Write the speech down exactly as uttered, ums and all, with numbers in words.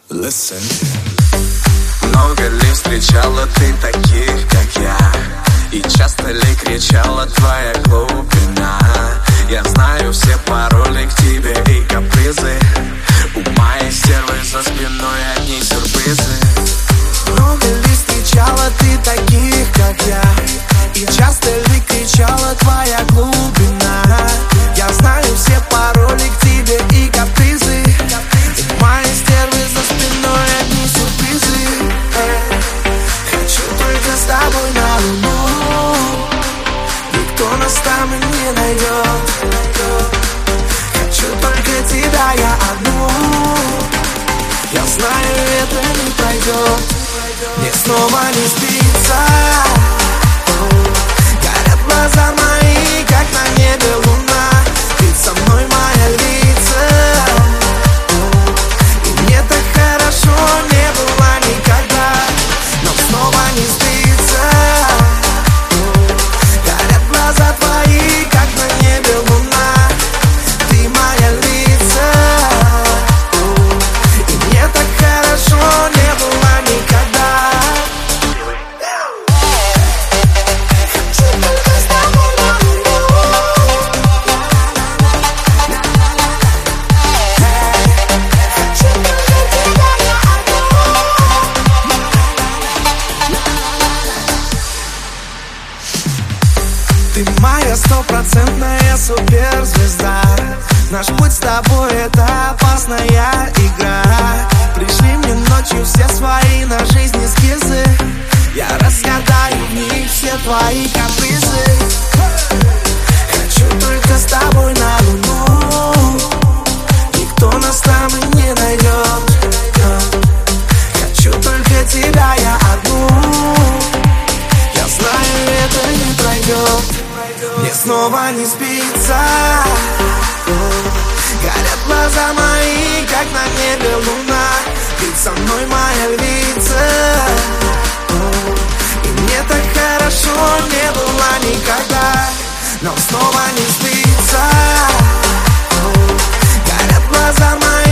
Listen. Много ли встречала ты таких, как я? И часто ли кричала твоя глубина? Я знаю все пароли к тебе и капризы. У моей стервы за спиной одни сюрпризы. Много ли встречала ты таких, как я? И часто ли кричала твоя глубина? Я знаю все пароли к тебе и капризы. У моей стервы за спиной одни сюрпризы. Хочу только с тобой на луну. Никто нас там и не найдет. Хочу только тебя, я одну. Я знаю, это не пройдет. Мне снова не спится. Горят глаза мои, как на небе луна. Ведь со мной моя львица. И мне так хорошо не было никогда. Но снова не спится. Горят глаза твои, как на небе луна. Ты моя львица. И мне так хорошо не было никогда. Ты моя стопроцентная суперзвезда. Наш путь с тобой — это опасная игра. Пришли мне ночью все свои на жизнь эскизы. Я разгадаю в них все твои капризы. Хочу только с тобой на луну. Никто нас там и не найдет. Хочу только тебя, я одну. Я знаю, это не пройдет. Мне снова не спится. Горят глаза мои, как на небе луна. Ведь со мной моя львица. И мне так хорошо не было никогда. Но снова не спится. Горят глаза мои.